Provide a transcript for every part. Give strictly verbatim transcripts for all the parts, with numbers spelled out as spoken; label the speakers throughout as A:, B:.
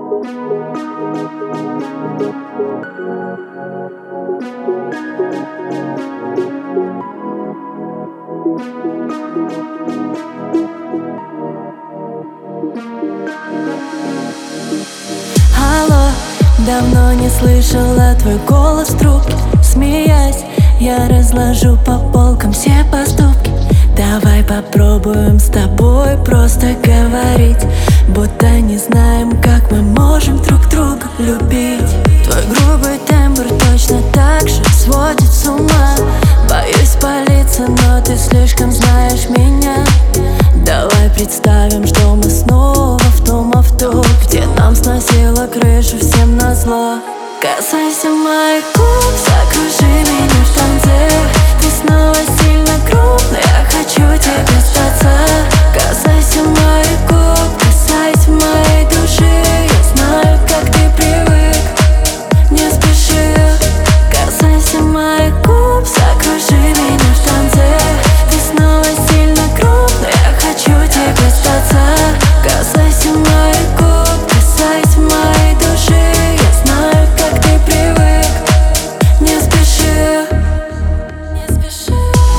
A: Алло, давно не слышала твой голос в трубке. Смеясь, я разложу по полкам все поступки. Давай попробуем с тобой просто говорить, будто не знаем, как мы можем друг друга любить. Твой грубый тембр точно так же сводит с ума. Боюсь спалиться, но ты слишком знаешь меня. Давай представим, что мы снова в том авто, где нам сносило крышу всем назло. Касайся моих губ, закружи меня в танце. Ты снова сильно крупный, я хочу тебе статься. Касайся моих губ, касайся моей души. Я знаю, как ты привык, не спеши. Касайся моих губ, закружи меня в танце. Ты снова сильно крупный, я хочу тебе статься. Касайся моих губ, касайся моей души. Я знаю, как ты привык, не спеши, не спеши.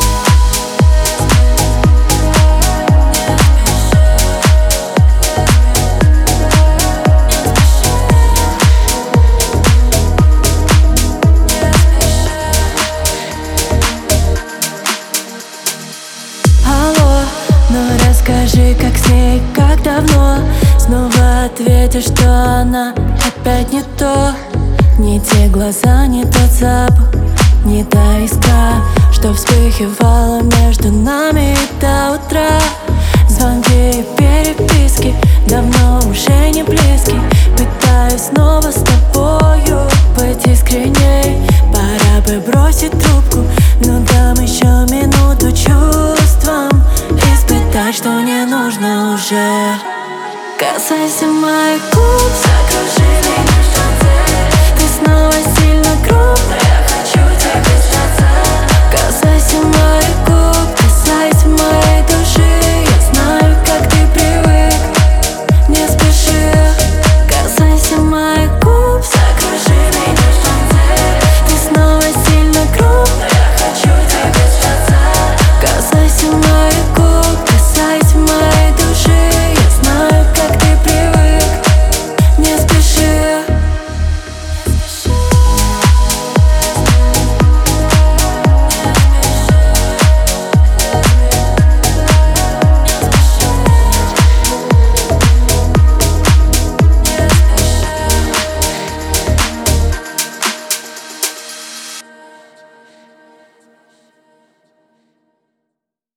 A: Алло, ну расскажи, как с ней, как давно. Снова ответишь, что она опять не то. Не те глаза, не тот запах, не та искра, что вспыхивала между нами до утра. Звонки и переписки давно уже не близки. Пытаюсь снова с тобою быть искренней. Пора бы бросить трубку, но дам еще минуту чувствам испытать, что не нужно уже. Касайся моих губ, закружи меня в танце. Ты снова сильно крупный,